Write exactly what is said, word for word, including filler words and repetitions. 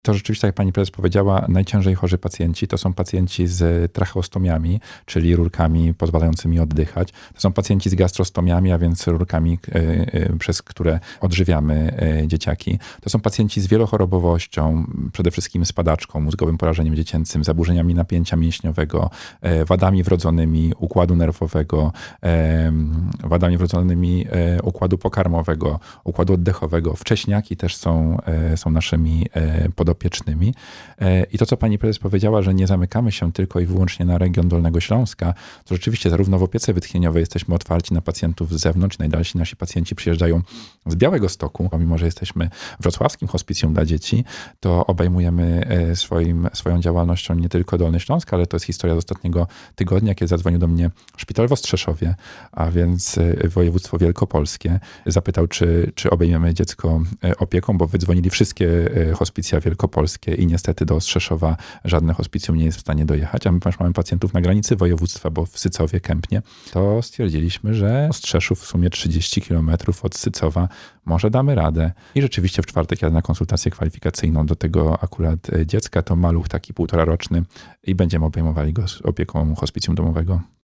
To rzeczywiście, tak jak pani prezes powiedziała, najciężej chorzy pacjenci to są pacjenci z tracheostomiami, czyli rurkami pozwalającymi oddychać. To są pacjenci z gastrostomiami, a więc rurkami, przez które odżywiamy dzieciaki. To są pacjenci z wielochorobowością, przede wszystkim z padaczką, mózgowym porażeniem dziecięcym, zaburzeniami napięcia mięśniowego, wadami wrodzonymi układu nerwowego, wadami wrodzonymi układu pokarmowego, układu oddechowego. Wcześniaki też są, są naszymi podopiecznymi. I to, co pani prezes powiedziała, że nie zamykamy się tylko i wyłącznie na region Dolnego Śląska, to rzeczywiście zarówno w opiece wytchnieniowej jesteśmy otwarci na pacjentów z zewnątrz. Najdalsi nasi pacjenci przyjeżdżają z Białegostoku. Pomimo że jesteśmy wrocławskim hospicjum dla dzieci, to obejmujemy swoim, swoją działalnością nie tylko Dolny Śląsk, ale to jest historia z ostatniego tygodnia, kiedy zadzwonił do mnie szpital w Ostrzeszowie, a więc województwo wielkopolskie. Zapytał, czy, czy obejmiemy dziecko opieką, bo wydzwonili wszystkie hospicja wielkopolskie i niestety do Ostrzeszowa żadne hospicjum nie jest w stanie dojechać, a my ponieważ mamy pacjentów na granicy województwa, bo w Sycowie, Kępnie, to stwierdziliśmy, że Ostrzeszów w sumie trzydzieści kilometrów od Sycowa, może damy radę. I rzeczywiście w czwartek jadę na konsultację kwalifikacyjną do tego akurat dziecka, to maluch taki półtora roczny i będziemy obejmowali go z opieką hospicjum domowego.